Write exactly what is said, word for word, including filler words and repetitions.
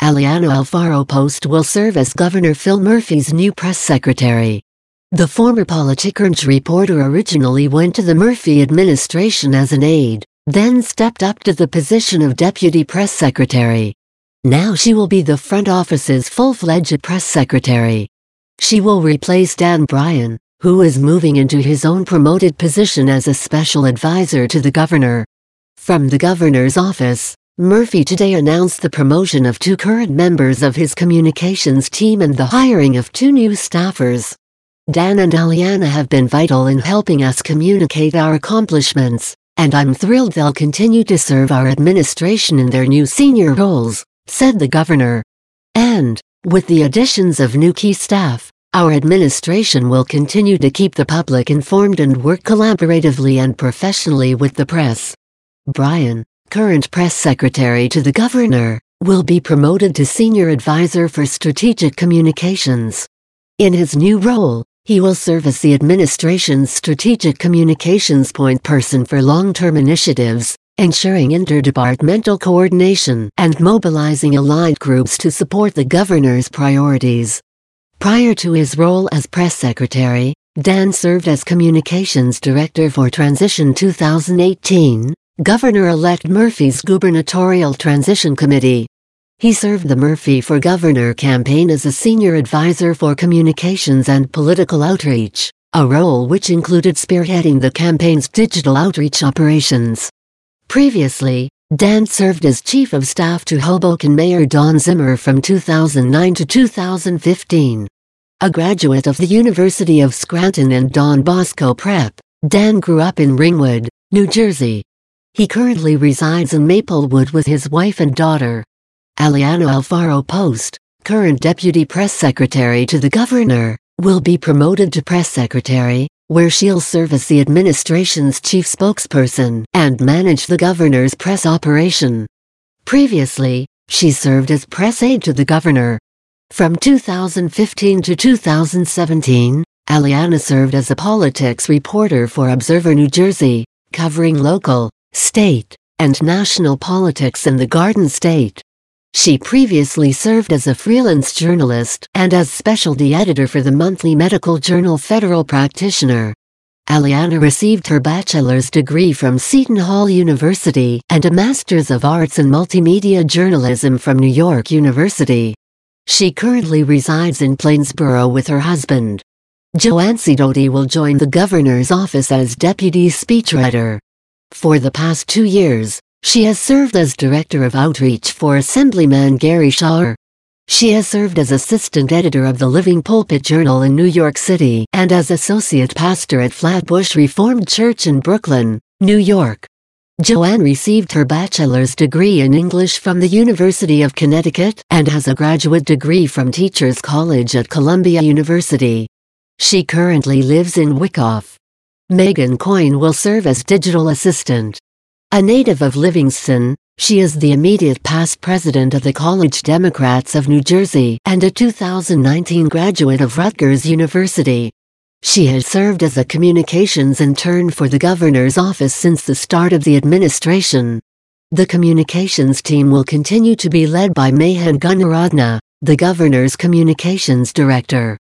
Aliana Alfaro Post will serve as Governor Phil Murphy's new press secretary. The former Politico reporter originally went to the Murphy administration as an aide, then stepped up to the position of deputy press secretary. Now she will be the front office's full-fledged press secretary. She will replace Dan Bryan, who is moving into his own promoted position as a special advisor to the governor. From the governor's office, Murphy today announced the promotion of two current members of his communications team and the hiring of two new staffers. Dan and Aliana have been vital in helping us communicate our accomplishments, and I'm thrilled they'll continue to serve our administration in their new senior roles, said the governor. And, with the additions of new key staff, our administration will continue to keep the public informed and work collaboratively and professionally with the press. Bryan, current press secretary to the governor, will be promoted to senior advisor for strategic communications. In his new role, he will serve as the administration's strategic communications point person for long-term initiatives, ensuring interdepartmental coordination and mobilizing aligned groups to support the governor's priorities. Prior to his role as press secretary, Dan served as communications director for Transition two thousand eighteen, Governor-elect Murphy's gubernatorial transition committee. He served the Murphy for Governor campaign as a senior advisor for communications and political outreach, a role which included spearheading the campaign's digital outreach operations. Previously, Dan served as chief of staff to Hoboken Mayor Don Zimmer from two thousand nine to two thousand fifteen. A graduate of the University of Scranton and Don Bosco Prep, Dan grew up in Ringwood, New Jersey. He currently resides in Maplewood with his wife and daughter. Aliana Alfaro Post, current deputy press secretary to the governor, will be promoted to press secretary, where she'll serve as the administration's chief spokesperson and manage the governor's press operation. Previously, she served as press aide to the governor. From two thousand fifteen to two thousand seventeen, Aliana served as a politics reporter for Observer New Jersey, covering local, state, and national politics in the Garden State. She previously served as a freelance journalist and as specialty editor for the monthly medical journal Federal Practitioner. Aliana received her bachelor's degree from Seton Hall University and a master's of arts in multimedia journalism from New York University. She currently resides in Plainsboro with her husband. Joanne Sidoti will join the governor's office as deputy speechwriter. For the past two years, she has served as Director of Outreach for Assemblyman Gary Schauer. She has served as Assistant Editor of the Living Pulpit Journal in New York City and as Associate Pastor at Flatbush Reformed Church in Brooklyn, New York. Joanne received her bachelor's degree in English from the University of Connecticut and has a graduate degree from Teachers College at Columbia University. She currently lives in Wyckoff. Megan Coyne will serve as digital assistant. A native of Livingston, she is the immediate past president of the College Democrats of New Jersey and a two thousand nineteen graduate of Rutgers University. She has served as a communications intern for the governor's office since the start of the administration. The communications team will continue to be led by Mehan Gunaratna, the governor's communications director.